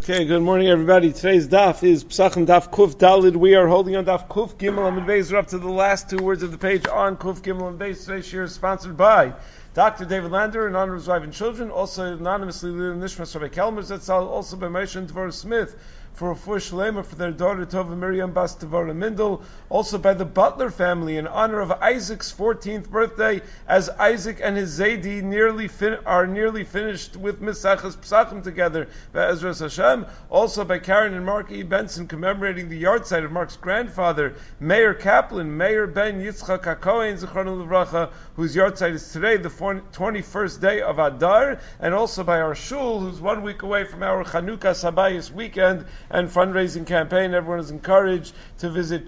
Okay, good morning everybody. Today's daf is Pesachim Daf Kuf Dalid. We are holding on Daf Kuf Gimel Amud Beis. We're up to the last two words of the page on Kuf Gimel Amud Beis. Today's shir is sponsored by Dr. David Lander in honor of his wife and children. Also anonymously Nishmas Rabbi Kelmer Zetzal. Also by Moshe and Devorah Smith for a Refuah Shlema for their daughter Tova Miriam Bas Devorah Mindel. Also by the Butler family in honor of Isaac's 14th birthday, as Isaac and his Zaidi are nearly finished with Misachas Pesachim together. Be'ezras Hashem. Also by Karen and Mark E. Benson commemorating the yahrzeit of Mark's grandfather, Meir Kaplan, Meir Ben Yitzchak HaKohen Zichrono Livracha, whose yahrzeit is today, the 21st day of Adar, and also by our shul, who's 1 week away from our Chanukah Sabayis weekend and fundraising campaign. Everyone is encouraged to visit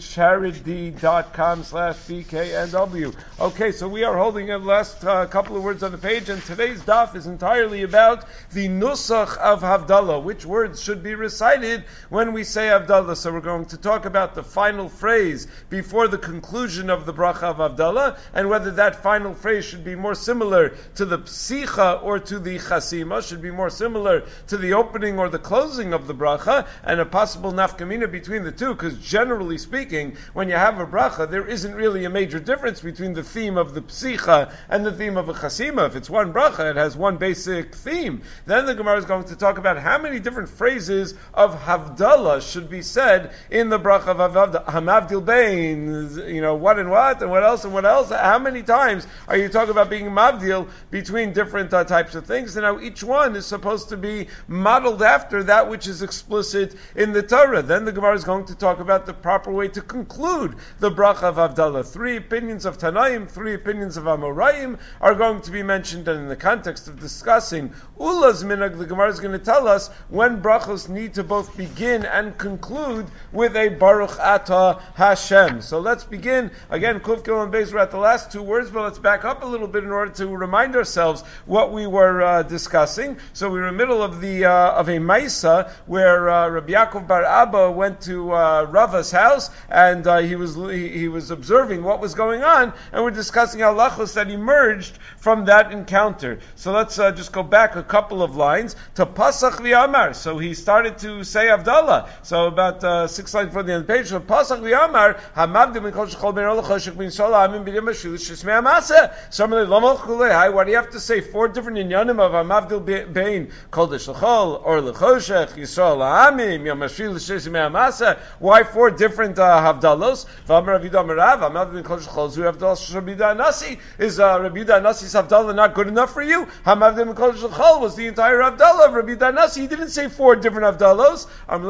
charity.com/BKNW. Okay, so we are holding the last couple of words on the page, and today's daf is entirely about the nusach of Havdalah, which words should be recited when we say Havdalah. So we're going to talk about the final phrase before the conclusion of the bracha of Havdalah, and whether that final phrase should be more similar to the psicha or to the chasima, should be more similar to the opening or the closing of the bracha, and a possible nafkamina between the two, because generally speaking, when you have a bracha, there isn't really a major difference between the theme of the psicha and the theme of a chasima. If it's one bracha, it has one basic theme. Then the Gemara is going to talk about how many different phrases of Havdalah should be said in the bracha of Havdalah. Hamavdil Bein, what and what else and what else. How many times are you talking about being mavdil between different types of things? And now each one is supposed to be modeled after that which is explicit in the Torah. Then the Gemara is going to talk about the proper way to conclude the bracha of Havdalah. 3 opinions of Tanaim, 3 opinions of Amoraim are going to be mentioned, and in the context of discussing Ula's minhag, the Gemara is going to tell us when brachos need to both begin and conclude with a Baruch Atah Hashem. So let's begin. Again, Kuf Gimel Amud Beis, we're at the last 2 words, but let's back up a little bit in order to remind ourselves what we were discussing. So we were in the middle of a Maisa where Rabbi Yaakov Bar Abba went to Rava's house, and he was observing what was going on, and we're discussing halachos that emerged from that encounter. So let's just go back a couple of lines to Pasach v'Amar. So he started to say Havdalah. So about 6 lines from the end of the page. So Pasach v'Amar Hamavdim Mikol Shechol Ben Orla Choshek Ben Yisrael Amim B'Yom Hashil Shesmei Hamasa. Somebody Lama Chulei. Why do you have to say 4 different inyanim of Hamavdil Bein Kol Shechol Orla Choshek Yisrael Amim Yom Hashil Shesmei Hamasa? Why 4 different Havdalos? V'Amar Rav Yehuda Amar Rav Hamavdim Mikol Shechol Zu Havdalah Rabbi Yehuda Anasi. Is Rabbi Yehuda Anasi's Havdalah not good enough for you? Hamavdim Mikol Shechol was the entire Havdalah of Rabbi Yehuda Anasi. He didn't say 4 different Havdalos.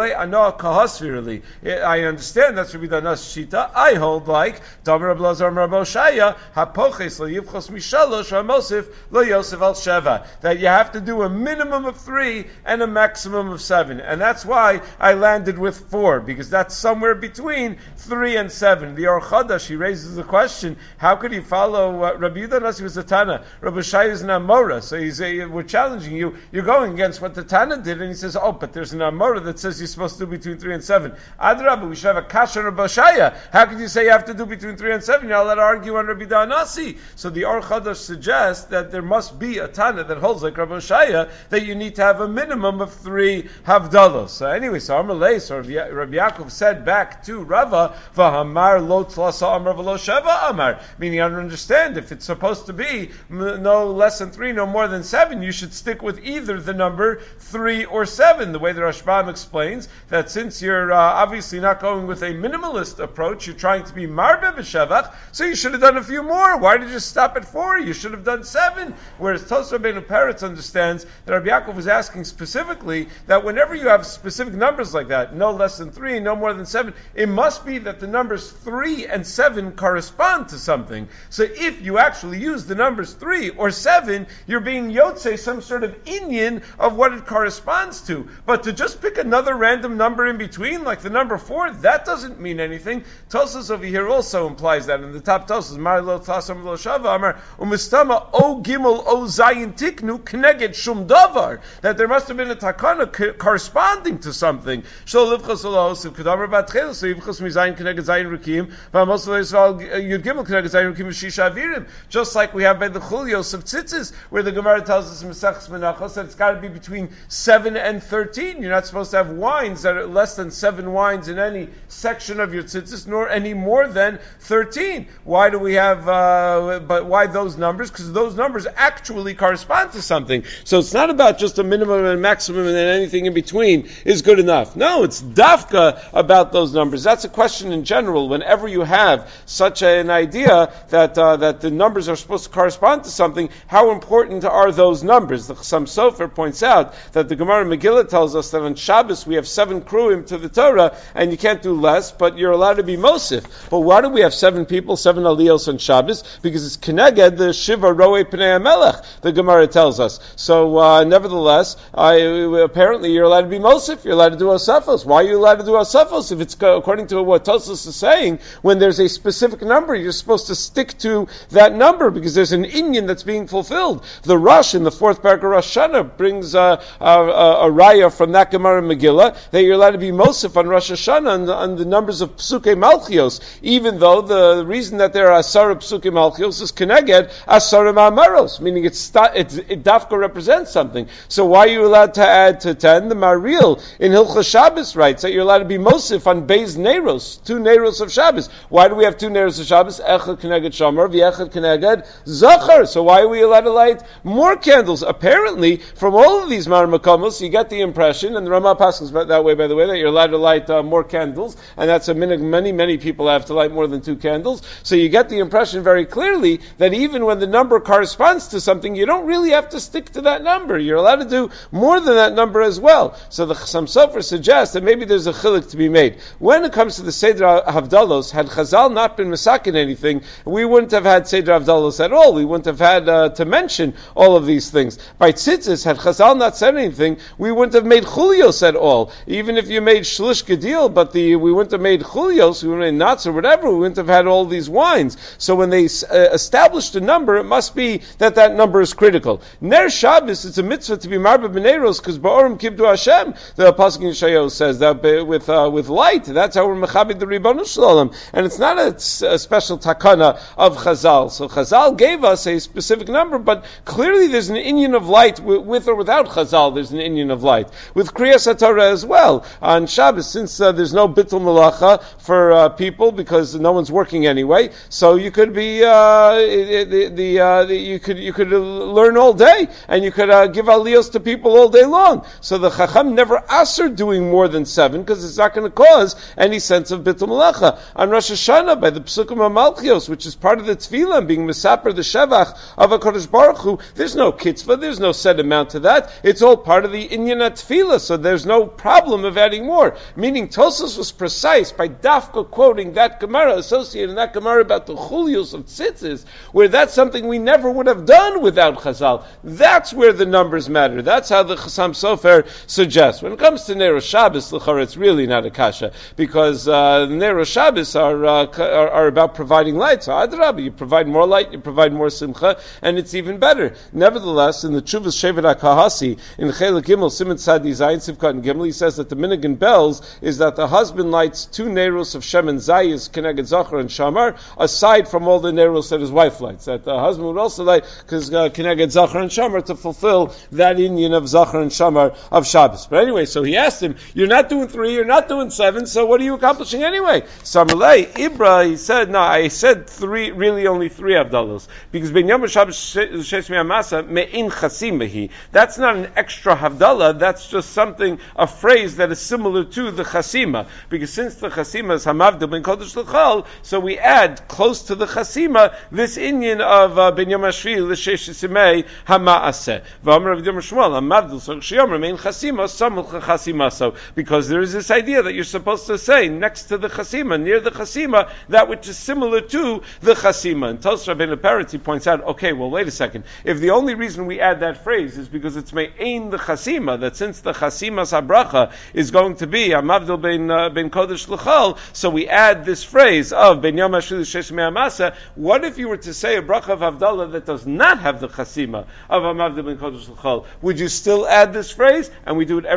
I understand that's Rabbi Yehuda Anasi's Shita. I hold like Damar Rabbi Lazar Amar Rabbi Oshaya Hapoches Lo Yivchos Mishalosh Hamosif Lo Yosef Al Sheva, that you have to do a minimum of 3 and a maximum of 7, and that's why I landed with 4, because that's somewhere between 3 and 7. The Or Chadash, he raises the question: how could he follow Rabbi Yehuda Anasi was a Tana, Rabbi Oshaya is an Amora? So we're challenging you. You're going against what the Tana did, and he says, but there's an Amora that says you're supposed to do between 3 and 7. Adrabah, we should have a Kasha on Rabbi Oshaya. How could you say you have to do between 3 and 7? You're not allowed to argue on Rabbi Yehuda Anasi. So the Or Chadash suggests that there must be a Tana that holds like Rabbi Oshaya that you need to have a minimum of 3 Havdalos. So anyway, so Rabbi Yaakov said back to Rava, V'hamar lo tlasa amar v'lo sheva amar, meaning I don't understand, if it's supposed to be no less than 3, no more than 7, you should stick with either the number 3 or 7. The way the Rashbam explains that since you're obviously not going with a minimalist approach, you're trying to be marbe b'shevach, so you should have done a few more. Why did you stop at 4? You should have done 7. Whereas Tosfos Rabbeinu Peretz understands that Rabbi Yaakov was asking specifically that whenever you have specific numbers like that, no less than 3, no more than 7, it must be that the numbers 3 and 7 correspond to something. So if you actually use the numbers 3 or 7, you're being yotze some sort of inyan of what it corresponds to. But to just pick another random number in between, like the number 4, that doesn't mean anything. Tosfos over here also implies that in the top Tosfos, Mar lo tasam lo shava amar umistama o gimel o zayin tiknu kneged shum davar, that there must have been a takana corresponding to to something. So just like we have by the chulios of tzitzis, where the Gemara tells us in Maseches Menachos that it's got to be between 7 and 13. You're not supposed to have wines that are less than 7 wines in any section of your tzitzis, nor any more than 13. Why do we have, but why those numbers? Because those numbers actually correspond to something. So it's not about just a minimum and maximum and then anything in between is good enough. No, it's dafka about those numbers. That's a question in general. Whenever you have such an idea that the numbers are supposed to correspond to something, how important are those numbers? The Chassam Sofer points out that the Gemara Megillah tells us that on Shabbos we have 7 kruim to the Torah, and you can't do less, but you're allowed to be mosif. But why do we have 7 people, 7 aliyos on Shabbos? Because it's keneged the Shiva Roe Pnei HaMelech, the Gemara tells us. So, nevertheless, apparently you're allowed to be mosif, you're allowed to do osafos. Why are you allowed to do osafos if it's according to what Tosfos is saying? When there's a specific number, you're supposed to stick to that number because there's an inyan that's being fulfilled. The Rosh in the 4th paragraph of Rosh Hashanah brings a raya from that Gemara Megillah that you're allowed to be mosif on Rosh Hashanah on the numbers of Psukei Malchios, even though the reason that there are Asara Psukei Malchios is Keneged Asara Ma'amaros, meaning it dafka represents something. So why are you allowed to add to 10? The Maril in Hilchos Shabbos writes that you're allowed to be mosif on Beis Neiros, 2 Neiros of Shabbos. Why do we have 2 Neiros of Shabbos? Echad Keneged Shamar, V'echad Keneged Zachar. So why are we allowed to light more candles? Apparently, from all of these Marmakomos, you get the impression, and the Ramah passes that way, by the way, that you're allowed to light more candles, and that's a minhag. Many people have to light more than 2 candles. So you get the impression very clearly that even when the number corresponds to something, you don't really have to stick to that number. You're allowed to do more than that number as well. So the Chassam Sofer suggests that maybe there's a chilik to be made. When it comes to the Seder Havdalos, had Chazal not been masakin anything, we wouldn't have had Seder Havdalos at all. We wouldn't have had to mention all of these things. By Tzitzis, had Chazal not said anything, we wouldn't have made Chulios at all. Even if you made Shlish Gedil, but we wouldn't have made Chulios, we wouldn't have made Nuts or whatever, we wouldn't have had all these wines. So when they established a number, it must be that number is critical. Ner Shabbos, it's a mitzvah to be Marba B'neiros, because Ba'orim Kibdu Hashem, the Pasuk in Yeshayahu says that with light, that's how we're Mechabed the Ribbonu Shalom. And it's not a special takana of Chazal. So Chazal gave us a specific number, but clearly there's an inyan of light, with or without Chazal, there's an inyan of light. With Kriyas HaTorah as well. On Shabbos, since there's no Bittul Malacha for people, because no one's working anyway, so you could be, you could learn all day, and you could give aliyos to people all day long. So the Chacham never asked doing more than 7, because it's not going to cause any sense of Bittul Malacha. On Rosh Hashanah, by the Psukim HaMalchios, which is part of the Tefillah, being Mesaper the Shevach of HaKadosh Baruch Hu, there's no kitzvah, there's no set amount to that. It's all part of the Inyan Tefillah, so there's no problem of adding more. Meaning Tosfos was precise by Dafka quoting that Gemara, associating that Gemara about the Chulios of Tzitzis, where that's something we never would have done without Chazal. That's where the numbers matter. That's how the Chassam Sofer suggests. When it comes to Neiros Shabbos, l'chara, it's really not a kasha, because the Neiros Shabbos are about providing light. So Adrabah, you provide more light, you provide more simcha, and it's even better. Nevertheless, in the Chuvas Shevet HaKahasi, in Chelik Gimel, Siman Tzadi Zayin Sivkat and Gimel, he says that the minhag in Bells is that the husband lights 2 Neiros of Shem and Zayis, Keneged Zachar and Shamar, aside from all the Neiros that his wife lights. That the husband would also light, because Keneged Zachar and Shamar, to fulfill that inyan of Zachar and Shamar of Shabbos. But anyway, so he asked him, you're not doing 3, you're not doing 7, so what are you accomplishing anyway? Samalei, Ibra, he said, no, I said 3, really only 3 Havdalos, because Ben Yom Shabbos Shesh Mi'amasa Me'in Chasimahi. That's not an extra Havdalah, that's just something, a phrase that is similar to the Chasima, because since the Chasima is Hamavdil Ben Kodesh L'chal, so we add close to the Chasima this inyan of Ben Yom HaShvi L'Shesh Simei Hama'aseh. V'amar Rav Yom Shmuel Hamavdil So Shiyom Me'in Chasima Samul Chasimaso, because there is this idea that you're supposed to say next to the Chasima, near the Chasima, that which is similar to the Chasima. And Tosfos Rabbeinu Peretz, he points out, okay, well, wait a second. If the only reason we add that phrase is because it's Me'ein the Chasima, that since the Chasimas HaBracha is going to be Hamavdil Ben Kodesh L'chal, so we add this phrase of Ben Yom HaShvi L'Shesh Me'amasa. What if you were to say a bracha of Havdalah that does not have the Chasima of Hamavdil Ben Kodesh L'chal? Would you still add this phrase? And we do it every single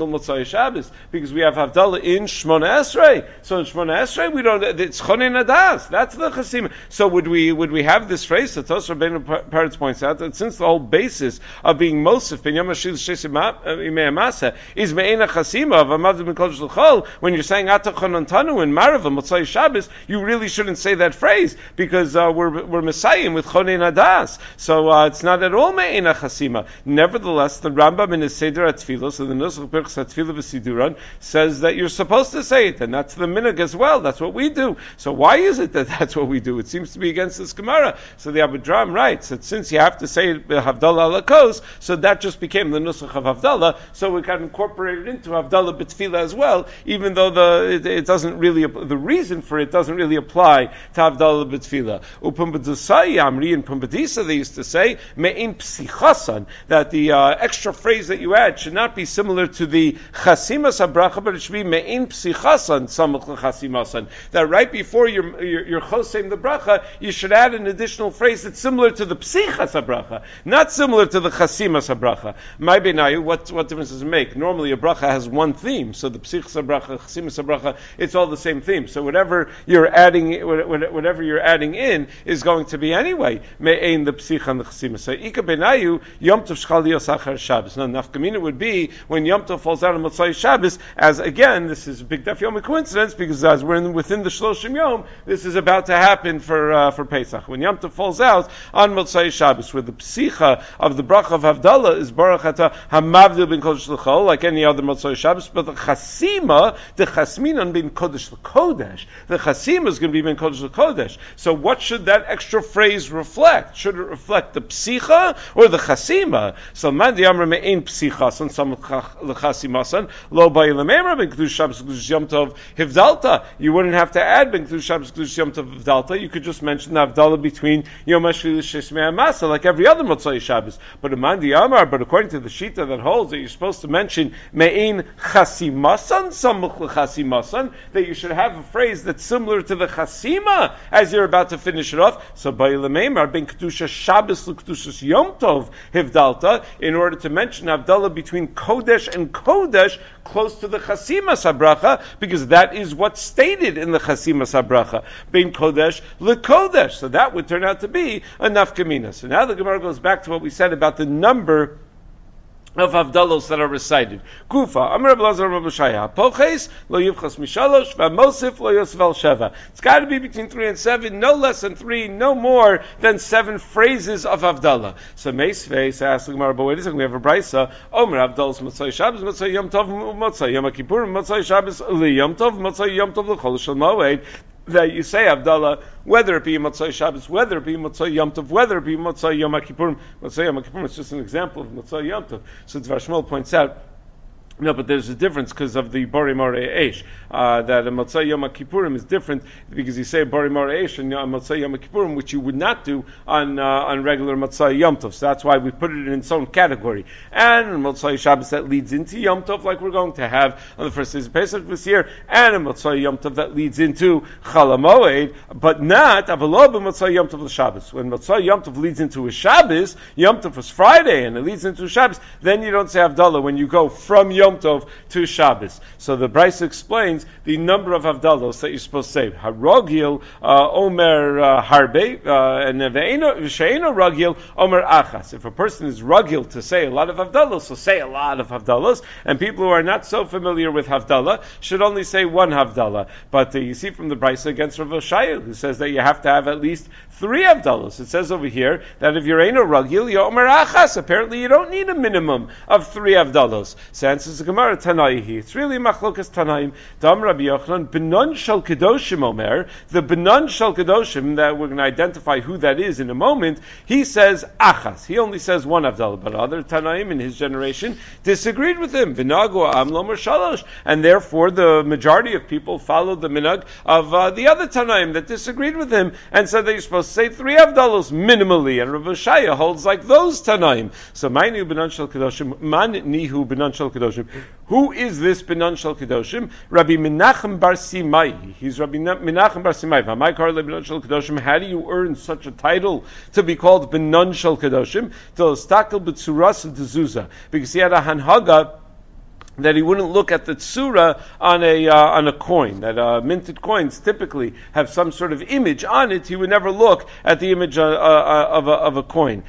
single Motzai Shabbos, because we have Havdalah in Shmona Esrei. So in Shmona Esrei, we don't, it's Chonin Adas. That's the Chasima. So would we have this phrase that Tos Rabbeinu Peretz points out, that since the whole basis of being Mosif ben Yom HaShil Imei Amasa is Me'ena Chasima of Amad Ben Kodesh L'Chol, when you're saying Ata Chonantanu in Marava Motzai Shabbos, you really shouldn't say that phrase, because we're Messiahing with Chonin Adas. So it's not at all Me'ena Chasima. Nevertheless, the Rambam in his Seder HaTfilah, so the Nusach Birchas HaTfilah V'Siduran, says that you're supposed to say it, and that's the minhag as well. That's what we do. So why is it that that's what we do? It seems to be against this Gemara. So the Abudram writes that since you have to say Havdalah Alakos, so that just became the Nusach of Havdalah, so we got incorporated into Havdalah B'Tfilah as well, even though it doesn't really, the reason for it doesn't really apply to Havdalah B'Tfilah. Upumbadusai Amri and Pumbadisa, they used to say, Me'in Psichasan, that the extra phrase that you add should not be similar to the Chasimas HaBracha, but it should be Me'in Psichasan, Samach L'Chasimasan. That right before you're Chosem the Bracha, you should add an additional phrase that's similar to the Psichas HaBracha, not similar to the Chasimas HaBracha. My Benayu, what difference does it make? Normally a Bracha has one theme, so the Psichas HaBracha, Chasimas HaBracha, it's all the same theme. So whatever you're adding in is going to be anyway Me'ein the Psicha and the Chasimas. So Ika Benayu, Yom Tov Shchal Yosachar Shabbos. Now Nafkamina would be when Yom Tov falls out on Motzai Shabbos, as again, this is a big Daf Yomi coincidence, because as we're within the Shloshim Yom, this is about to happen for Pesach. When Yom Tov falls out on Motzai Shabbos, where the Psicha of the Bracha of Havdalah is Baruch Atah Hamavdil ben Kodesh L'Chol, like any other Motzai Shabbos, but the Chasima, the Chasminan ben Kodesh L'Kodesh, the Chasima is going to be ben Kodesh L'Kodesh. So what should that extra phrase reflect? Should it reflect the Psicha or the Chasima? So Man Diamra Me'ein Psichasan, Sam L'Chasimasan, Lo Ba'ilamemra ben Kedush Shabbos Kedush Yom Tov Hivdalta. You wouldn't have to add ben Kedush Shabbos Kedush Yom Tov Hivdalta. You could just mention the Havdalah between Yom HaShvi L'Shesmei HaMasa, like every other Motzai Shabbos. But according to the Shita that holds that you're supposed to mention Me'ein Chasimasan, Samach L'Chasimasan, that you should have a phrase that's similar to the Chasima as you're about to finish it off. So Ba'ilamemra ben Kedusha Shabbos L'Kedushas Yom Tov Hivdalta, in order to mention Havdalah between Kodesh and Kodesh, close to the Chasimas HaBracha, because that is what's stated in the Chasimas HaBracha, Bein Kodesh LeKodesh. So that would turn out to be a nafkamina. So now the Gemara goes back to what we said about the number of Havdalos that are recited. Kufa, Amar Rabbi Lazar Rabbi Shaya, Poches, Lo Yivchas Mishalosh, V'Mosif, Lo Yosvel Sheva. It's got to be between 3 and 7, no less than 3, no more than 7 phrases of Havdalah. So Meisvei, so ask the Gemara, but wait a second, we have a Brisa, Omer Havdalos, Motzai Shabbos, Motzai Yom Tov, Motzai Yom Kippur, Motzai Shabbos, Li Yom Tov, Motzai Yom Tov, L'Chol Shel Moed, that you say Havdalah, whether it be Motzai Shabbos, whether it be Motzai Yom Tov, whether it be Motzai Yom Kippurim. Motzai Yom Kippurim is just an example of Motzai Yom Tov. So Dvar Shmuel points out, no, but there's a difference because of the Bori Morei Eish. That a Motzai Yom Kippurim is different because you say Bori Morei Eish and Motzai Yom Kippurim, which you would not do on regular Motzai Yom Tov. So that's why we put it in its own category. And Motzai Shabbos that leads into Yom Tov, like we're going to have on the first days of Pesach this year, and a Motzai Yom Tov that leads into Chol HaMoed, but not Avalo b'Motzai Yom Tov l'Shabbos. When Motzai Yom Tov leads into a Shabbos, Yom Tov is Friday, and it leads into a Shabbos, then you don't say Havdalah when you go from Yom Tov to Shabbos. So the Brisa explains the number of Havdalos that you're supposed to say. Harogil, Omer Harbe, and She'eno Rogil, Omer Achas. If a person is Rogil to say a lot of Havdalos, so say a lot of Havdalos, and people who are not so familiar with Havdalah should only say one Havdalah. But you see from the Brisa against Rav Oshaya, who says that you have to have at least 3 Havdalos. It says over here that if you're Eino Rogil, you're Omer Achas. Apparently you don't need a minimum of 3 Havdalos. So answers the Gemara, Tanaihi. It's really Machlokas Tanaim. Dam Rabbi Yochanan, Benon Shel Kedoshim Omer. The Benon Shel Kedoshim, that we're going to identify who that is in a moment, he says Achas. He only says 1 Havdalah. But other Tanaim in his generation disagreed with him. V'nagu Amlom or Shalosh. And therefore the majority of people followed the minhag of the other Tanaim that disagreed with him and said that you're supposed to say 3 Havdalos minimally. And Rav Oshaya holds like those Tanaim. So Mainu Benon Shel Kedoshim, Man Nihu Benon Shel Kedoshim. Who is this Benon Shel Kedoshim? Rabbi Menachem Bar Simai. He's Rabbi Menachem Bar Simai. Benon Shel Kedoshim. How do you earn such a title to be called Benon Shel Kedoshim? Because he had a hanhaga that he wouldn't look at the tzura on a coin. That minted coins typically have some sort of image on it. He would never look at the image of a coin.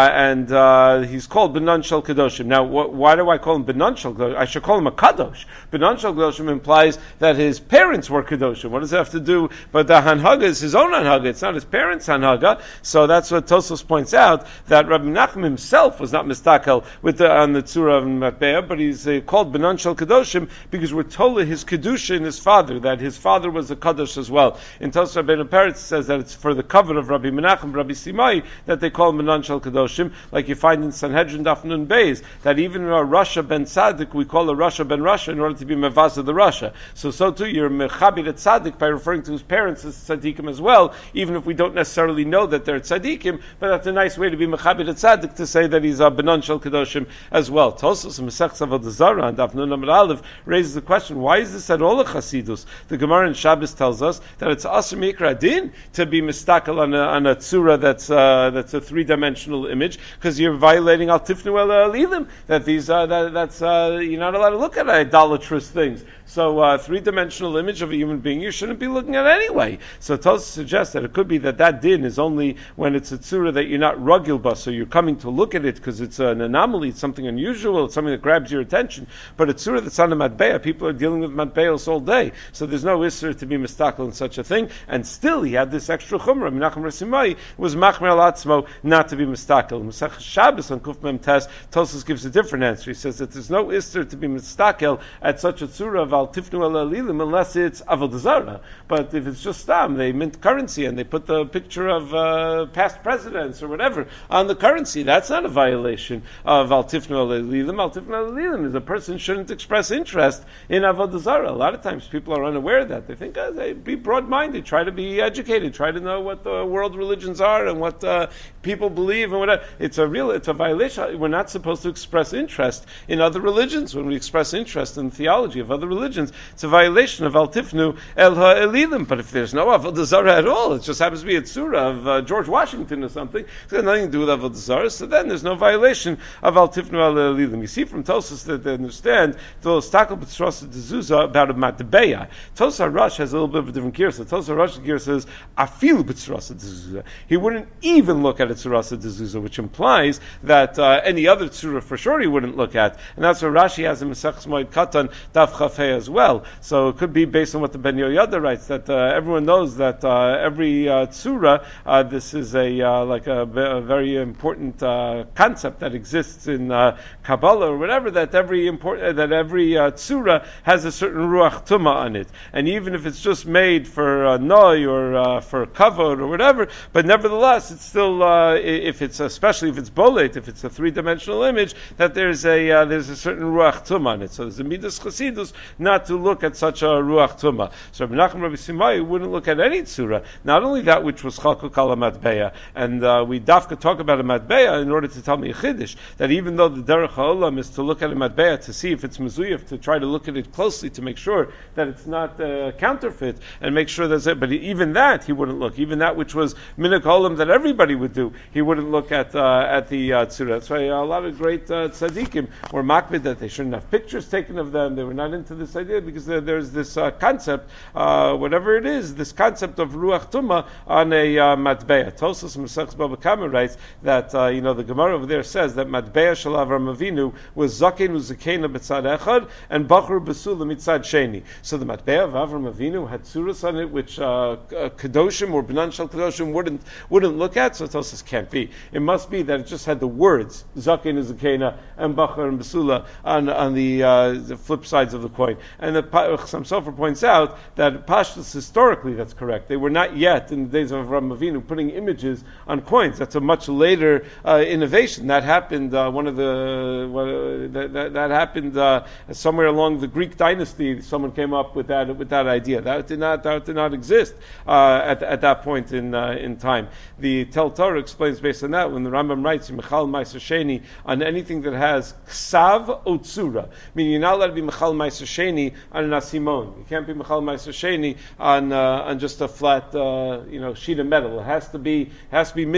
And he's called Benan Shel Kadoshim. Now, why do I call him Benan Shel Kadoshim? I should call him a Kadosh. Benan Shel Kadoshim implies that his parents were Kadoshim. What does that have to do? But the Hanhaga is his own Hanhaga. It's not his parents' Hanhaga. So that's what Tosfos points out, that Rabbi Menachem himself was not mistakel on the tzura of Matbeah, but he's called Benan Shel Kadoshim because we're told his kedusha in his father, that his father was a kadosh as well. In Tosfos Rabbeinu Peretz says that it's for the cover of Rabbi Menachem, Rabbi Simai, that they call him Benan Shel Kadoshim, like you find in Sanhedrin Daf Nun Beis, that even Rasha ben Tzaddik, we call a Rasha ben Rasha in order to be mevaz of the Rasha. So too, you're mechabit at Tzaddik by referring to his parents as tzaddikim as well, even if we don't necessarily know that they're tzaddikim, but that's a nice way to be mechabit at Tzaddik, to say that he's a Benan Shel Kadoshim as well. Tosfos Masechus Avodah Zarah and Daf Nun Aleph raises the question: why is this at all a Chasidus? The Gemara in Shabbos tells us that it's Asur Mikra Din to be mistakel on a tzura that's a three-dimensional image, because you're violating Al Tifnu El Elilim. That these that's you're not allowed to look at idolatrous things. So three-dimensional image of a human being you shouldn't be looking at anyway. So Tosfos suggests that it could be that din is only when it's a tzura that you're not rugilba, so you're coming to look at it because it's an anomaly, it's something unusual, it's something that grabs your attention. But a tzura that's on a matbeah, people are dealing with matbeahs all day, so there's no isser to be mistakel in such a thing. And still, he had this extra chumrah. Menachem Rasimai was machmer al atzmo not to be mistakel. Masech Shabbos on Kuf Mem Tes, Tosfos gives a different answer. He says that there's no isser to be mistakel at such a tzura of al tifnu el elilim unless it's avodah zarah. But if it's just stam, they mint currency and they put the picture of past presidents or whatever on the currency, that's not a violation of al tifnu el elilim. Al tifnu el elilim is a person shouldn't express interest in avodah zarah. A lot of times people are unaware of that. They think they be broad-minded, try to be educated, try to know what the world religions are and what people believe and whatever. It's a violation. We're not supposed to express interest in other religions. When we express interest in the theology of other religions, it's a violation of al tifnu el ha'elilim. But if there's no avodah zarah at all, it just happens to be a tzura of George Washington or something, it's got nothing to do with avodah zarah, so then there's no violation of al tifnu el ha'elilim. You see from Tosfos that they understand the stakel b'tzrosa d'zuzah about a matbeya. Tosfos Rosh has a little bit of a different gear. So Tosfos Rosh gear says afilu b'tzrosa d'zuzah. He wouldn't even look at a tzrosa d'zuzah, which implies that any other tzura for sure he wouldn't look at, and that's what Rashi has in Masechus Moed Katan Daf Chaf Hei as well. So it could be based on what the Ben Yoyada writes, that everyone knows that every tzura, this is a very important concept that exists in Kabbalah or whatever, that every tzura has a certain ruach tumah on it, and even if it's just made for noi or for kavod or whatever, but nevertheless it's still especially if it's bolet, if it's a three-dimensional image, that there's a certain ruach tumah on it. So there's a midas chasidus not to look at such a ruach tumah. So Rabbi Menachem Rabbi Simai wouldn't look at any tzura, not only that which was chalkuk al matbeya, and we dafka talk about a matbeya in order to tell me a chiddush, that even though the derech ha'olam is to look at a matbeya to see if it's mezuyif, to try to look at it closely to make sure that it's not counterfeit, and make sure that's it. But even that he wouldn't look. Even that which was minhag ha'olam that everybody would do, he wouldn't look at the tzura. That's why a lot of great tzaddikim were makbid that they shouldn't have pictures taken of them. They were not into this idea because there's this concept, whatever it is, this concept of ruach tumah on a matbeya. Tosfos Masechus Baba Kama writes that the Gemara over there says that matbeya shel Avram Avinu was zaken uzakena b'tzad echad and bachur besula mitzad sheni. So the matbeya of Avram Avinu had tzuras on it which kadoshim or Benan Shel Kadoshim wouldn't look at. So Tosfos can't be. It must be that it just had the words zaken uzakena and bachur and besula on the flip sides of the coin. And the Chassam Sofer points out that Pashtus historically that's correct. They were not yet in the days of Avraham Avinu putting images on coins. That's a much later innovation. That happened that happened somewhere along the Greek dynasty. Someone came up with that idea. That did not exist at that point in time. The Tel Torah explains based on that when the Rambam writes Mechal Ma'aser Sheni on anything that has ksav otzura, meaning you're not allowed to be Mechal Ma'aser Sheni on an asimon. You can't be Mechal Ma'aser Sheni on just a flat sheet of metal. It has to be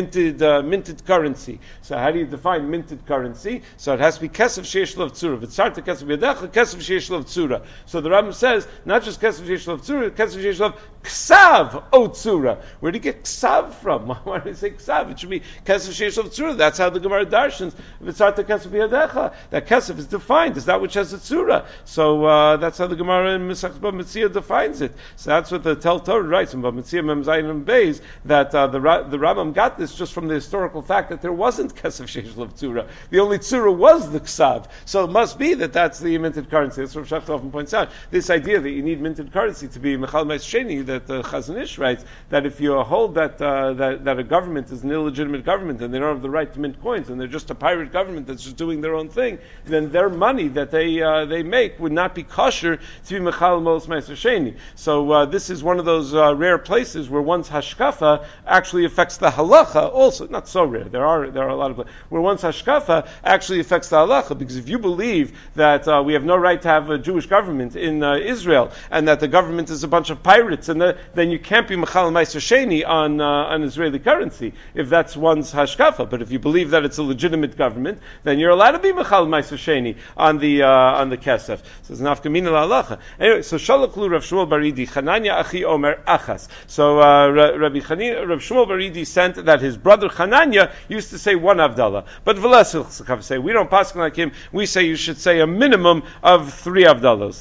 minted currency. So how do you define minted currency? So it has to be kesef sheish lo tzura. Sarta Kesef Yadecha, Kesef Sheish Lav Tzura. So the Rambam says, not just Kesef Sheish Lav Tzura, Kesef Sheish Lav Ksav O Tzura. Where did he get Ksav from? Why did he say Ksav? It should be Kesef Sheish Lav Tzura. That's how the Gemara darshans. If it's Sarta Kesef Yadecha, that Kesef is defined as that which has a Tzura. So that's how the Gemara in Mesachas Bava Metzia defines it. So that's what the Tel Torah writes in Bava Metzia Mem Zayin and Beis, that the Rambam got this just from the historical fact that there wasn't Kesef Sheish Lav Tzura. The only Tzura was the Ksav. So it must be that that's the minted currency. That's what Rav Shach often points out. This idea that you need minted currency to be Mechal Meis Sheni, that the Chazon Ish writes, that if you hold that a government is an illegitimate government and they don't have the right to mint coins and they're just a pirate government that's just doing their own thing, then their money that they make would not be kosher to be Mechal Meis Sheni. So this is one of those rare places where one's hashkafa actually affects the halacha. Also, not so rare. There are a lot of places where one's hashkafa actually affects the halacha, because if you believe that we have no right to have a Jewish government in Israel and that the government is a bunch of pirates, and then you can't be Mechal Meiser Sheni on Israeli currency if that's one's hashkafa. But if you believe that it's a legitimate government, then you're allowed to be Mechal Meiser Sheni on the kesef. So it's nafkamina la'alacha. Anyway, so Shalach Lu Rav Shmuel Baridi Chananya Achi Omer Achas. So Rav Shmuel Baridi sent that his brother Chananya used to say one Avdallah, but V'lesil say we don't pass like him. We say you should say a minimum of 3 Avdallos.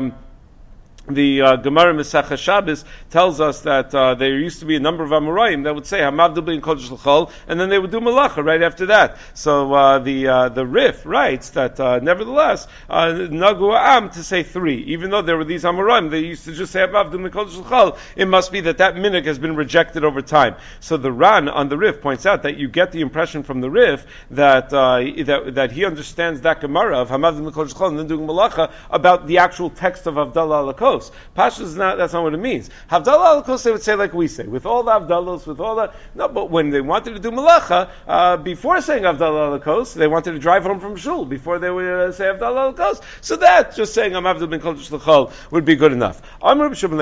The Gemara Mesachas Shabbos tells us that there used to be a number of Amoraim that would say Hamavdil Bein Kodesh L'Chol, and then they would do Malacha right after that. So the Rif writes that nevertheless Nagu Am to say 3, even though there were these Amoraim, they used to just say Hamavdil Bein Kodesh L'Chol. It must be that minhag has been rejected over time. So the Ran on the Rif points out that you get the impression from the Rif that he understands that Gemara of Hamavdil Bein Kodesh L'Chol and then doing Malacha about the actual text of Avdallah Alakos. Pashas that's not what it means. Havdalah Alakos they would say like we say, with all the Havdallos, with all the no. But when they wanted to do Malacha, before saying Havdalah Alakos, they wanted to drive home from shul before they would say Havdalah Alakos. So that just saying Hamavdil Bein Kodesh L'Chol would be good enough. When you're saying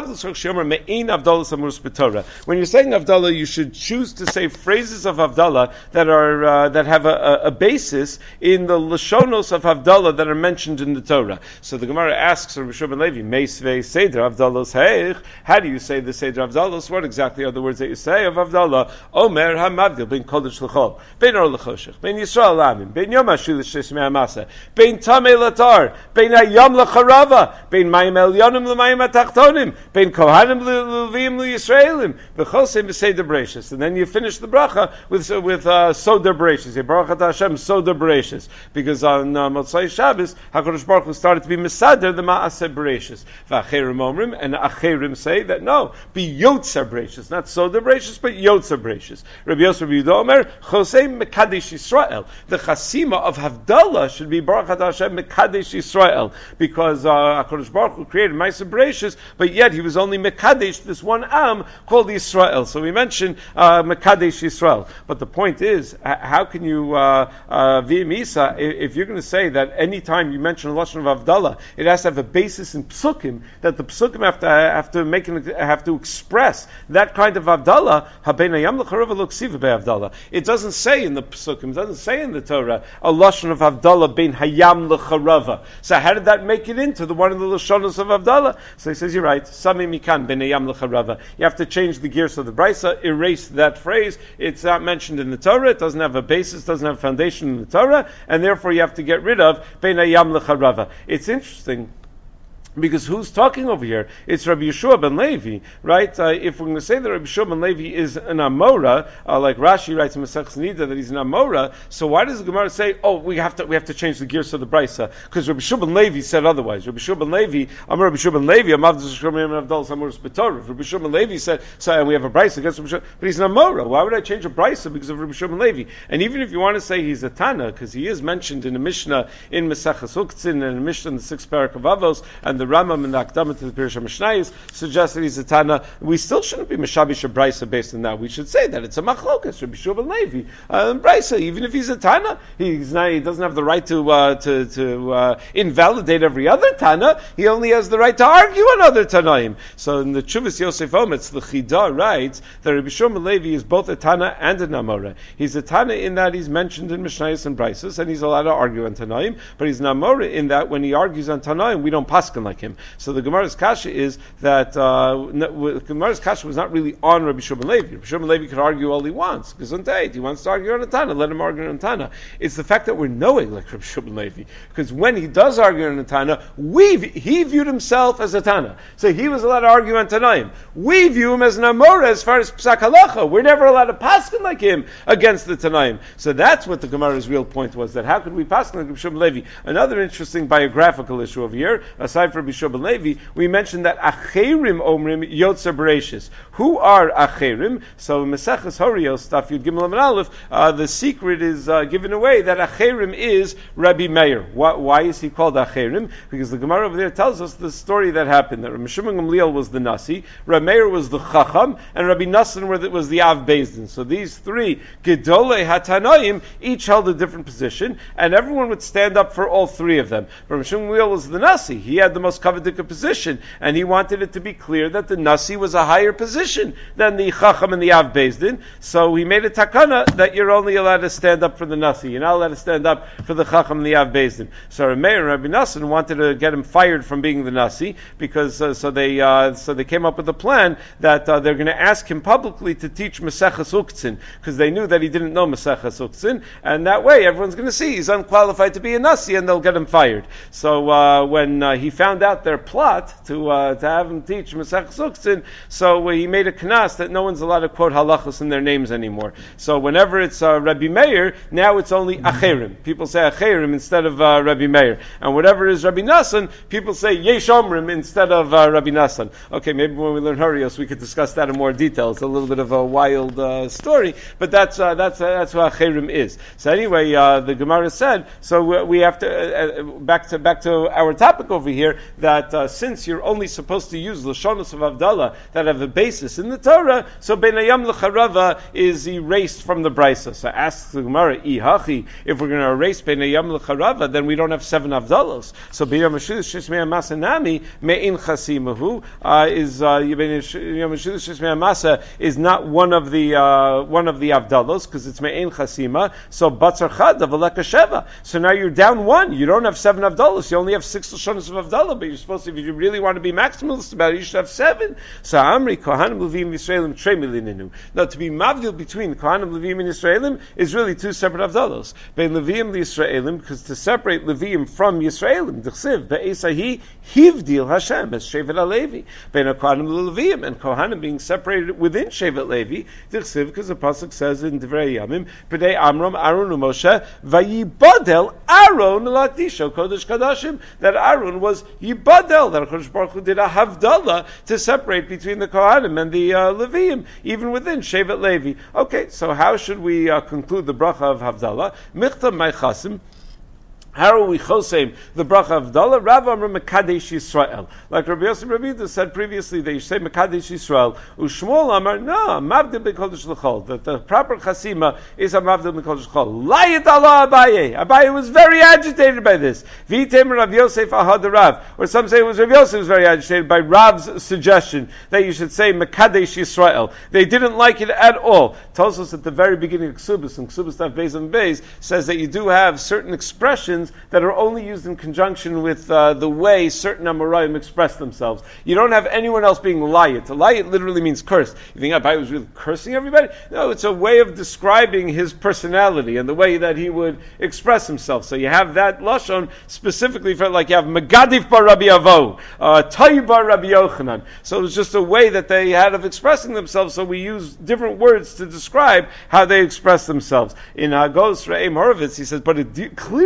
Havdalah, you should choose to say phrases of Havdalah that have a basis in the Lashonos of Havdalah that are mentioned in the Torah. So the Gemara asks Rabbi Shimon Levi, Seder Avdalos Heich. How do you say the Seder Avdalos? What exactly are the words that you say of Avdallah? Omer Hamavdil Bein Kodesh L'Chol, Bein Or L'Choshech, Bein Yisrael L'Amim, Bein Yom HaShul L'Shis Me'amasa, Bein Tamei L'Tar, Bein Hayam L'Charava, Bein Mayim Elyonim L'Mayim HaTachtonim, Bein Kohanim L'Levim L'Yisraelim, V'chol Seim B'Seder Bereishis. And then you finish the bracha with Soder Bereishis. Baruch Atah Hashem Soder Bereishis. Because on Motzai Shabbos, HaKadosh Baruch Hu started to be Mesader the Ma'aseh Bereishis. V'acherim omrim, and acherim say that no, be yotzer breishis, not soda breishis, but yotzer breishis. Rabbi Yosef Rabbi Yehuda Omer, Chosei Mekadesh Yisrael. The chasima of Havdalah should be Baruch Atah Hashem Mekadesh Yisrael, because HaKadosh Baruch Hu created Ma'aseh breishis, but yet he was only Mekadesh, this one Am called Yisrael. So we mentioned Mekadesh Yisrael. But the point is, how can you v'imisa, if you're going to say that any time you mention a lashon of Havdalah, it has to have a basis in psukim, that the psukim have to express that kind of Havdalah. It doesn't say in the psukim, it doesn't say in the Torah a lashon of Havdalah bein hayam l'charava. So how did that make it into the one of the lashonos of Havdalah? So he says, you're right. Sami mikan bein hayam l'charava. You have to change the gears of the brisa, erase that phrase. It's not mentioned in the Torah. It doesn't have a basis, doesn't have a foundation in the Torah, and therefore you have to get rid of bein hayam l'charava. It's interesting, because who's talking over here? It's Rabbi Yeshua ben Levi, right? If we're going to say that Rabbi Yeshua ben Levi is an Amora, like Rashi writes in Masechus Nida that he's an Amora, so why does the Gemara say, oh, we have to change the gears of the Brisa? Because Rabbi Yeshua ben Levi said otherwise. Rabbi Yeshua ben Levi, Amar Rabbi Yeshua ben Levi, Amav Zeshkramim Avdal Samuris B'Torah. Rabbi Yeshua ben Levi said, so, and we have a Brisa against Rabbi Yeshua, but he's an Amora. Why would I change a Brisa because of Rabbi Yeshua ben Levi? And even if you want to say he's a Tana, because he is mentioned in the Mishnah in Masechus Uktzin and a Mishnah in the 6th parak of Avos, and and the Rambam and the Akdama to the Pirush HaMishnayos suggest that he's a Tana. We still shouldn't be Meshabish or Braisa based on that. We should say that it's a Machlokas, Rabbi Shua ben Levi. Braisa, even if he's a Tana, he doesn't have the right to invalidate every other Tana. He only has the right to argue on other Tanaim. So in the Chuvas Yosef Ometz, the Chida writes that Rabbi Shua ben Levi is both a Tana and a Namora. He's a Tana in that he's mentioned in Mishnayos and Braisas, and he's allowed to argue on Tanaim, but he's Namora in that when he argues on Tanaim, we don't paskin like him. So the Gemara's Kasha is that Gemara's Kasha was not really on Rabbi Shua ben Levi. Rabbi Shua ben Levi could argue all he wants. Gesundheit, he wants to argue on a Tana, let him argue on a Tana. It's the fact that we're knowing like Rabbi Shua ben Levi, because when he does argue on a Tana, he viewed himself as a Tana. So he was allowed to argue on Tanaim. We view him as an Amora as far as Psak Halacha. We're never allowed to paskin like him against the Tanaim. So that's what the Gemara's real point was, that how could we paskin like Rabbi Shua ben Levi? Another interesting biographical issue over here, aside from Rabbi Shua ben Levi, we mentioned that Acherim Omrim Yotzer Bereshis. Who are Acherim? So in Maseches Horios, Stuff Yud Gimel Amud Aleph, the secret is given away that Acherim is Rabbi Meir. Why is he called Acherim? Because the Gemara over there tells us the story that happened, that Rabbi Shimon Gamliel was the Nasi, Rabbi Meir was the Chacham, and Rabbi Nassan was the Av Beis Din. So these three Gedolei HaTanoim each held a different position, and everyone would stand up for all three of them. Rabbi Shimon Gamliel was the Nasi. He had the most coveted position, and he wanted it to be clear that the Nasi was a higher position than the Chacham and the Av Beis Din. So he made a takana that you're only allowed to stand up for the Nasi. You're not allowed to stand up for the Chacham and the Av Beis Din. So Rabbi Meir and Rabbi Nassan wanted to get him fired from being the Nasi, because so they came up with a plan that they're going to ask him publicly to teach Maseches Uktzin, because they knew that he didn't know Maseches Uktzin, and that way everyone's going to see he's unqualified to be a Nasi, and they'll get him fired. So when he found out their plot to have him teach Maseches Uktzin, so he made a knas that no one's allowed to quote halachos in their names anymore. So whenever it's Rabbi Meir, now it's only Acherim. People say Acherim instead of Rabbi Meir. And whatever is Rabbi Nassan, people say Yesh Omrim instead of Rabbi Nassan. Okay, maybe when we learn Harios, we could discuss that in more detail. It's a little bit of a wild story, but that's what Acherim is. So anyway, the Gemara said, so we have to back to our topic over here, that since you're only supposed to use Lashonos of Havdalah that have a basis in the Torah, so Benayam L'Charava is erased from the Brisa. So asks the Gemara, Ihachi, if we're going to erase Benayam L'Charava, then we don't have 7 Havdalos. So B'yam Hashidush Shishmei Masanami Me'in Chasimahu is Yom Hashidush Shishmei Masa is not one of the Havdalos, because it's Me'in Chasima. So Batzar Chad Avaleka Sheva. So now you're down 1. You don't have 7 Havdalos. You only have 6 Lashonos of Havdalah, but you're supposed to, if you really want to be maximalist about it, you should have 7. So Amri Kohanim Levim Yisraelim Trei Milinenu. Now to be mavdil between Kohanim Levim and Yisraelim is really 2 separate Havdalos. Bein Levim Yisraelim, because to separate Levim from Yisraelim, D'chsiv Be'esahi Hivdil Hashem as Shevet HaLevi. Bein Kohanim Levim and Kohanim being separated within Shevet Levi, D'chsiv, because the pasuk says in Divrei Yamim, B'nei Amram Aaron uMoshe Vayibadel Aaron Lakdisho Kodesh Kadashim, that Aaron was Yibadel, that HaKadosh Baruch Hu did a Havdalah to separate between the Kohanim and the Leviim, even within Shevet Levi. Okay, so how should we conclude the bracha of Havdalah? Michtam Maichasim. How are we choseim the bracha of Havdalah? Rav Amar Mekadesh Yisrael. Like Rabbi Yosef Rabbi said previously, they say Mekadesh Yisrael. Ushmuel Amar, no, Mavdil B'Kodesh L'chol. That the proper chasima is a Mavdil B'Kodesh L'chol. Layit Allah Abaye. Abaye was very agitated by this. V'item Rav Yosef Ahad Rav. Or some say it was Rav Yosef who was very agitated by Rav's suggestion that you should say Mekadesh Yisrael. They didn't like it at all. Tells us at the very beginning of Ksubas, and Ksubas Tav Beis and Beis, says that you do have certain expressions that are only used in conjunction with the way certain Amoraim express themselves. You don't have anyone else being layit. Layit literally means cursed. You think Abai was really cursing everybody? No, it's a way of describing his personality and the way that he would express himself. So you have that lashon specifically for, like you have Megadif bar Rabbi Avo, Tayyib bar Rabbi Yochanan. So it was just a way that they had of expressing themselves. So we use different words to describe how they express themselves. In Hagos Re'em Horowitz, he says, but it clearly indicates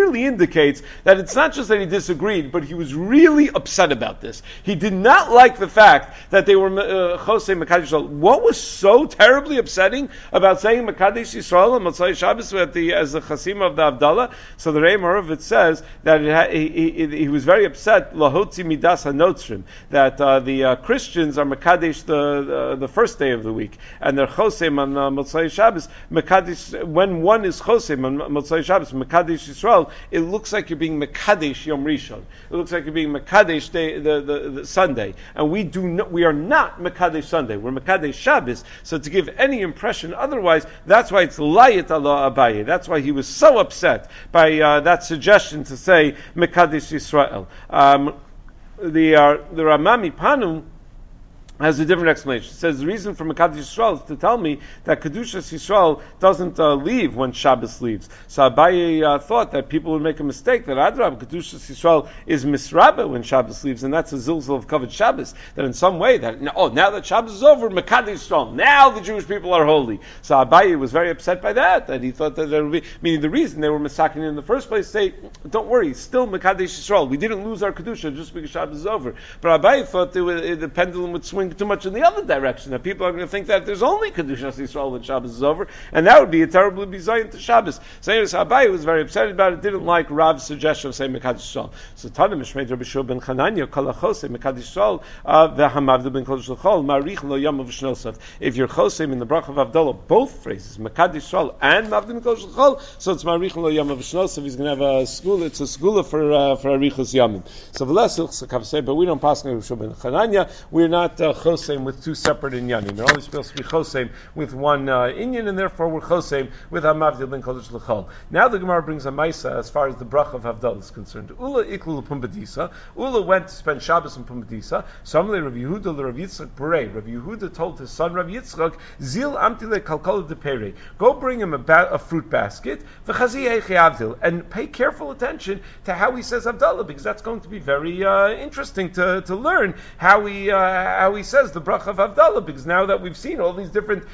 indicates that it's not just that he disagreed, but he was really upset about this. He did not like the fact that they were Chosei Mekadesh Yisrael. What was so terribly upsetting about saying Mekadesh Yisrael on Motzei Shabbos as the Chasima of the Havdalah? So the Rei Moravit says that he was very upset, Lahotzi Midas HaNotzrim, that the Christians are Mekadesh the first day of the week, and they're Chosem on Motzei Shabbos. Mekadesh, when one is Chosem on Motzei Shabbos, Mekadesh Yisrael, it looks like you're being Mekadesh Yom Rishon. It looks like you're being Mekadesh the Sunday, and we are not Mekadesh Sunday. We're Mekadesh Shabbos. So to give any impression otherwise, that's why it's Layit Allah Abaye. That's why he was so upset by that suggestion to say Mekadesh Yisrael. The Ramami Panu has a different explanation. It says the reason for Mekadesh Yisrael is to tell me that Kedushas Yisrael doesn't leave when Shabbos leaves. So Abaye thought that people would make a mistake, that Adrab, Kedushas Yisrael is Misrabah when Shabbos leaves, and that's a zilzal of Kavod Shabbos, that in some way, that now that Shabbos is over, Mekadesh Yisrael, now the Jewish people are holy. So Abaye was very upset by that he thought that there would be, meaning the reason they were massacring in the first place, say, don't worry, still Mekadesh Yisrael, we didn't lose our Kedusha just because Shabbos is over. But Abaye thought the pendulum would swing too much in the other direction, that people are going to think that there's only Kedushas Yisrael when Shabbos is over, and that would be a terribly bizayon to Shabbos. So anyways, Abaye was very upset about it, didn't like Rav's suggestion of saying Mekadesh Yisrael. So Tana Mishmei Rabbi Shua ben Chananya, Kol HaChosei Mekadesh Yisrael, V'hamavdu ben Kodesh L'chol, Marich lo Yom V'shnosav. If you're Chosem in the Bracha of Havdalah, both phrases, Mekadesh Yisrael and Mavdu ben Kodesh L'chol, so it's Marich lo Yom V'shnosav. He's going to have a school, it's a school for Arichos Yamim. So V'lesilch Sakavsei, but we don't pass Rabbi Shua ben Chananya, we're not Chosem with two separate inyanim. We're only supposed to be chosem with one inyan, and therefore we're chosem with hamavdil ben kodesh l'chol. Now the Gemara brings a maisa as far as the bracha of Havdalah is concerned. Ula iklu l'pumbedisa. Ula went to spend Shabbos in Pumbedisa. Somely Rav Yehuda le Rav Yitzchak Berei. Rav Yehuda told his son Rav Yitzchak, Zil amtile kalkala de pere. Go bring him a fruit basket. V'chazi heichi avdil, and pay careful attention to how he says Havdalah, because that's going to be very interesting to learn how he says the bracha of Havdalah, because now that we've seen all these different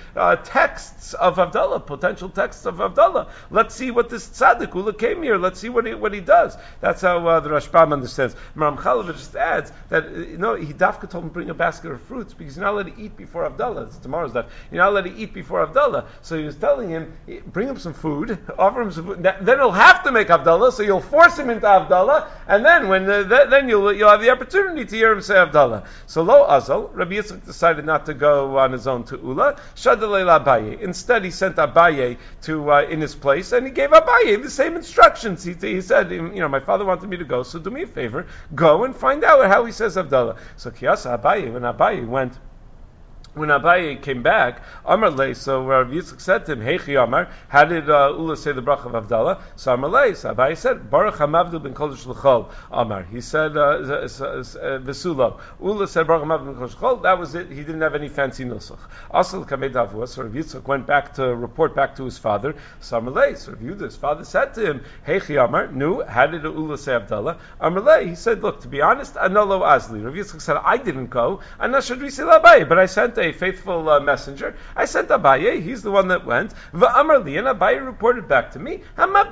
texts of Havdalah, potential texts of Havdalah, let's see what this tzaddik Ula came here. Let's see what he does. That's how the Rashbam understands. Maram Chalavich just adds that he dafka told him to bring a basket of fruits because you're not allowed to eat before Havdalah. It's tomorrow's daf. You're not allowed to eat before Havdalah. So he was telling him, bring him some food, offer him some food. Then he'll have to make Havdalah, so you'll force him into Havdalah, and then then you'll have the opportunity to hear him say Havdalah. So lo azal, Rabbi Yitzchak decided not to go on his own to Ula. Shadalei Abaye. Instead, he sent Abaye to in his place, and he gave Abaye the same instructions. He said, my father wanted me to go, so do me a favor, go and find out how he says Havdalah. So Kiyasa Abaye, when Abaye went. When Abaye came back, Amar Lei, so Rav Yitzchak said to him, Heichi Amar, how did Ula say the bracha of Havdalah? So Amar Lei, so Abaye said, Baruch HaMavdil ben Kodesh L'chol, Amar. He said, Vesulav. Ula said, Baruch HaMavdil ben Kodesh L'chol, that was it, he didn't have any fancy nusach. Asal Kamei Davua, so Rav Yitzchak went back to report back to his father, so Amar Lei, so Rav Yehuda, his father said to him, Heichi Amar, no, how did Ula say Havdalah? Amar Lei, he said, look, to be honest, Anolo Azli. Rav Yitzchak said, I didn't go, Anashadrisi L'Abaye, but I sent a faithful messenger. I sent Abaye, he's the one that went. V'amar li, and Abaye reported back to me,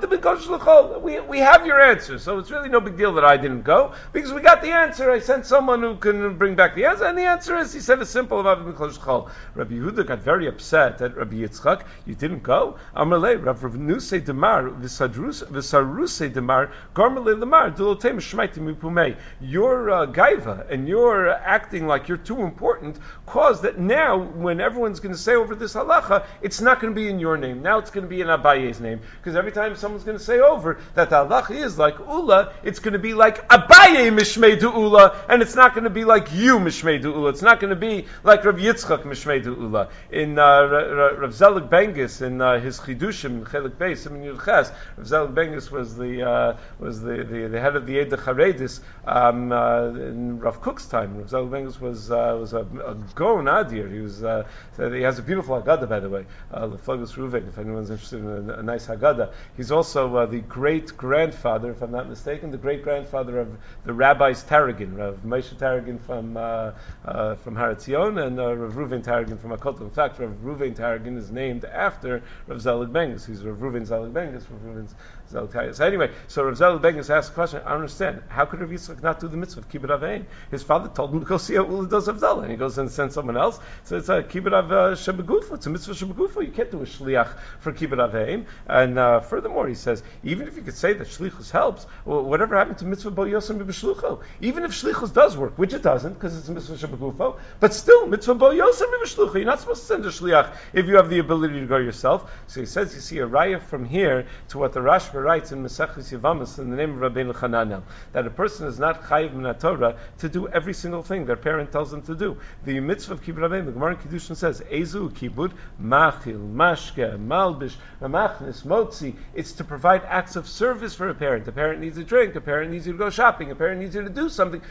we have your answer, so it's really no big deal that I didn't go, because we got the answer. I sent someone who can bring back the answer, and the answer is, he said a simple Rabbi Yehuda got very upset at Rabbi Yitzchak. You didn't go? Amar le, Rav Nusei Demar, V'sarusei Demar, Garmale Lamar, Dulotem Shmaitim Mipumei. Your gaiva, and your acting like you're too important, caused that now, when everyone's going to say over this halacha, it's not going to be in your name. Now it's going to be in Abaye's name. Because every time someone's going to say over that the halacha is like Ula, it's going to be like Abaye Mishmei du Ula, and it's not going to be like you Mishmei du Ula. It's not going to be like Rav Yitzchak Mishmei du Ula. In Rav Zelig Bengus, in his Chidushim, Chelik Beis, Siman Yud Ches, Rav Zelig Bengus was the head of the Eid Charedis in Rav Kook's time. Rav Zelig Bengus was a Gaon Gadir. He has a beautiful Haggadah, by the way, Leflagus Ruvain, if anyone's interested in a nice Haggadah. He's also the great-grandfather, if I'm not mistaken, the great-grandfather of the rabbis Taragin, Rav Moshe Taragin from Har Etzion, and Rav Ruvain Taragin from Hakotel. In fact, Rav Ruvain Taragin is named after Rav Zelig Bengus. He's Rav Ruvain Zelig Bengus, Rav Ruvain's Zelig Tayus. So anyway, so Rav Zelig Bengus asked a question. I don't understand. How could Rav Yitzchak not do the mitzvah of Kibbut Avein? His father told him to go see how Ula does Havdalah, and he goes and sends someone else. So it's a Kibbut Av Shebegufa. It's a mitzvah Shebegufa. You can't do a shliach for Kibbut Avein. And furthermore, he says, even if you could say that shlichus helps, well, whatever happened to mitzvah Bo Yosem B'Shlucho? Even if shlichus does work, which it doesn't, because it's a mitzvah Shebegufa, but still, mitzvah Bo Yosem B'Shlucho. You're not supposed to send a shliach if you have the ability to go yourself. So he says, you see a raya from here to what the Rashba writes in Mesechus Yevamos in the name of Rabbeinu Chananel, that a person is not chayiv min Torah to do every single thing their parent tells them to do. The mitzvah of Kibbut Avein, the Gemara in Kiddushin says, Ezu Kibbut, Machil, Mashke, Malbish, Ramachnis, Motzi. It's to provide acts of service for a parent. A parent needs a drink, a parent needs you to go shopping, a parent needs you to do something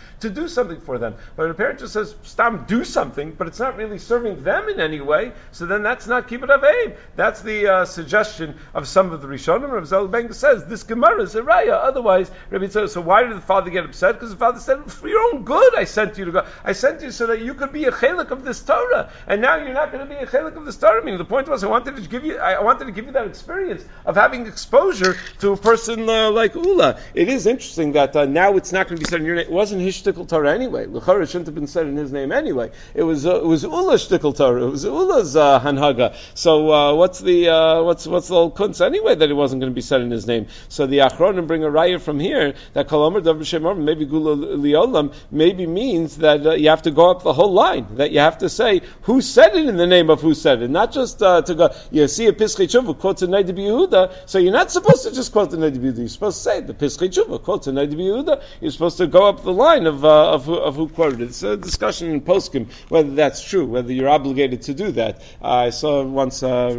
for them. But a parent just says, Stam, do something, but it's not really serving them in any way, so then that's not Kibbut Avein. That's the suggestion of some of the Rishonim. Rav Zelig Bengus says, this Gemara is a raya. Otherwise, Rabbi says, so why did the father get upset? Because the father said, for your own good I sent you to go. I sent you so that you could be a chelik of this Torah. And now you're not going to be a chelik of this Torah. I mean, the point was I wanted to give you that experience of having exposure to a person like Ula. It is interesting that now it's not going to be said in your name. It wasn't his shtickle Torah anyway. L'chara shouldn't have been said in his name anyway. It was Ula's shtickle Torah. It was Ula's hanhaga. So what's the whole kunz anyway that it wasn't going to be said in his name? So the Achronim bring a raya from here that Kol Omer Davar B'Shem Omer, maybe Gula Liolam, maybe means that you have to go up the whole line. That you have to say who said it in the name of who said it, not just to go. You see a Pischei Tshuva quotes a Neidah B'Yehuda, so you're not supposed to just quote the Neidah B'Yehuda. You're supposed to say the Pischei Tshuva quotes a Neidah B'Yehuda. You're supposed to go up the line of who quoted it. It's a discussion in Poskim whether that's true, whether you're obligated to do that. I saw once Rav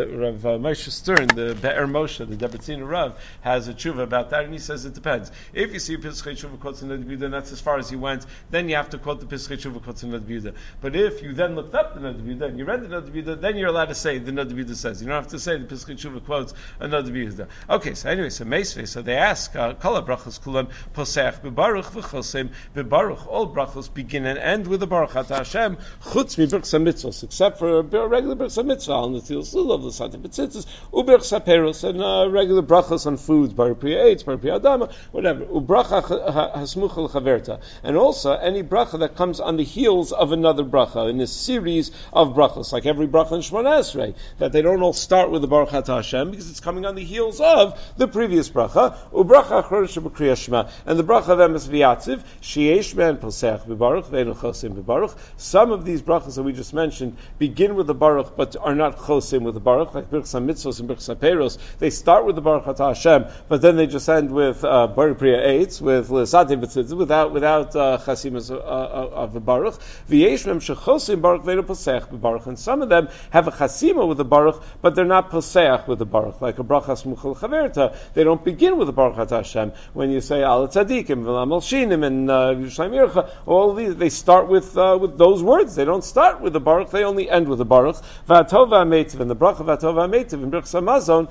Moshe Stern, the Be'er Moshe, the Debretziner Rav, has a tshuva about that, and he says it depends. If you see Pischei Tshuva quotes in Neidah B'Yehuda, and that's as far as he went, then you have to quote the Pischei Tshuva quotes in Neidah B'Yehuda. But if you then looked up the Neidah B'Yehuda and you read the Neidah B'Yehuda, then you're allowed to say the Neidah B'Yehuda says. You don't have to say the Pischei Tshuva quotes a Neidah B'Yehuda. Okay, so anyway, so Meisvei, so they ask, Kol brachos kulam posech bebaruch v'chosim bebaruch. All brachos begin and end with a baruch ata Hashem, chutz mi birchas mitzvos, except for a regular birchas mitzvah, al netil lulav, l'sati b'tzitzis, u'birchas peros, and regular brachos on foods, bar priya eitz, bar priya adama, whatever. U'bracha hasmucha l'chaverta. And also, any bracha that comes on the heels of another bracha, in a series of brachos, like every bracha in Shemona Esrei, that they don't all start with the baruch ata Hashem, because it's coming on the heels of the previous bracha. U'bracha achronis b'kriya shema. And the bracha of emes v'yatziv, sheyesh ben posech b'baruch, ve'enu chosim b'baruch. Some of these brachas that we just mentioned begin with the baruch, but are not chosim with the baruch, like birchas mitzvos and birchas peros. They start with the baruch ata Hashem, but then they just end with bar priya eitz, with l'sati b'tzitzis, without chasimas of the baruch. V'yesh mem shechosim baruch ve'enu posech b'baruch. And some of them have a chasima with the baruch, but they're not posech with the baruch, like a bracha smucha l'chaverta. They don't begin with the baruch ata Hashem. When you say al tzadikim v'lam al shinim and Yerushalayim Yircha, all these they start with those words. They don't start with the baruch; they only end with the baruch. V'atov v'ametiv, and the bracha v'atov v'ametiv in Birchas Hamazon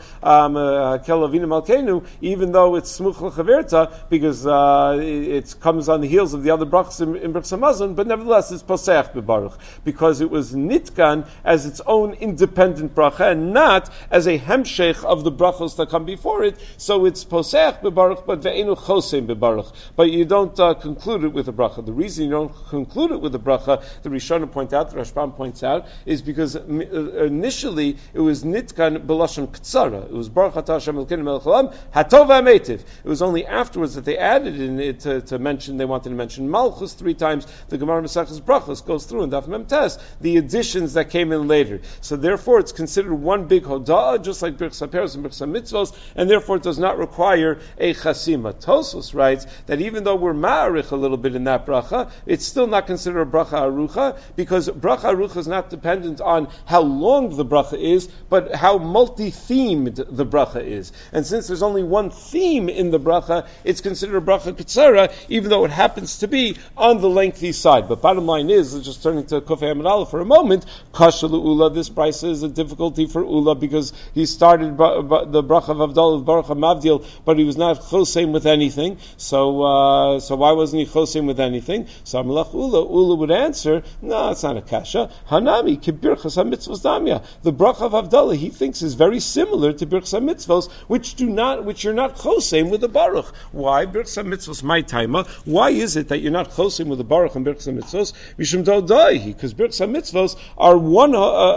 kel avinu malkeinu, even though it's smuch l'chaverta, because it comes on the heels of the other brachas in Birchas Hamazon, but nevertheless it's posech b'baruch, because it was nitkan as its own independent bracha and not as a hemshech of the brachos that come before it. So it's posech b'baruch, but ve'enu chosim b'baruch. But you don't conclude it with a bracha. The reason you don't conclude it with a bracha, the Rishonim point out, the Rashbam points out, is because initially it was nitkan b'lashon ktsara. It was baruch atah Hashem Elokeinu melech haolam hatov v'ametiv. It was only afterwards that they added in it to mention. They wanted to mention malchus 3 times. The Gemara Maseches Brachos goes through in Daf Mem Tes the additions that came in later. So therefore, it's considered one big hoda'ah, just like Birchas HaPeros and Birchas HaMitzvos, and therefore it does not require a chasima. Tosfos writes that even though we're ma'arich a little bit in that bracha, it's still not considered a bracha arucha, because bracha arucha is not dependent on how long the bracha is, but how multi-themed the bracha is. And since there's only one theme in the bracha, it's considered a bracha ketzara, even though it happens to be on the lengthy side. But bottom line is, just turning to Kofei Amid Aleph for a moment. Kasha Ula, this price is a difficulty for Ula because he started the bracha of Havdalah with Baruch HaMavdil, but he was not choseim with anything. So why wasn't he choseim with anything? So Amalach Ula would answer, no, it's not a kasha. Hanami kibirchas hamitzvos damya. The bracha of Havdalah he thinks is very similar to birchas hamitzvos, which you're not choseim with the baruch. Why birchas hamitzvos my taima? Why is it that you're not choseim with the baruch and birchas hamitzvos? Mishum dodai, because birchas hamitzvos are one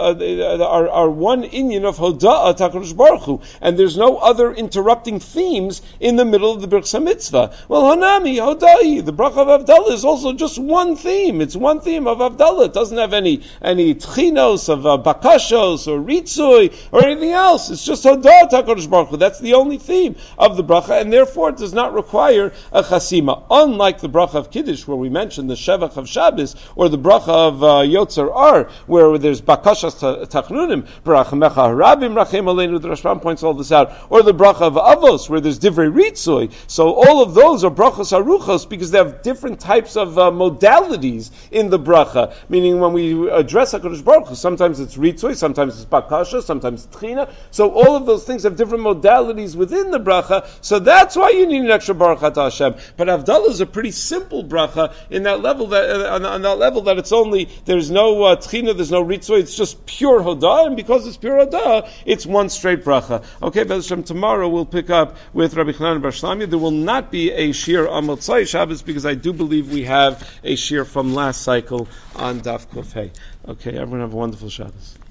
inyan of hoda'ah takadosh baruch Hu, and there's no other interrupting themes in the middle of the birchas hamitzvah. Well, hanami hodai, the bracha of Havdalah is also just one theme. It's one theme of Havdalah. It doesn't have any tchinos of bakashos or ritzui or anything else. It's just hoda'ah takadosh baruch Hu. That's the only theme of the bracha, and therefore it does not require a chasima. Unlike the bracha of Kiddush, where we mentioned the shevach of Shabbos, or the bracha of Yotzer Ar, where there's bakashas tachnunim, bracha mecha harabim rachem aleinu, the Rashbam points all this out, or the bracha of Avos, where there's divrei ritzui. So all of those are brachas aruchos because they have different types of modalities in the bracha. Meaning when we address HaKadosh Baruch Hu, sometimes it's ritzui, sometimes it's bakasha, sometimes it's tchina. So all of those things have different modalities within the bracha. So that's why you need an extra baruch to Hashem. But Havdalah is a pretty simple bracha in that level that on that level that it's only there's no tchina, there's no ritzui, it's just pure hodah, and because it's pure hodah, it's one straight bracha. Okay, Be'ez Hashem, tomorrow we'll pick up with Rabbi Chanan Bar Shlamya. There will not be a shir on Motzai Shabbos because I do believe we have a shir from last cycle on Daf Kuf Hey. Okay, everyone have a wonderful Shabbos.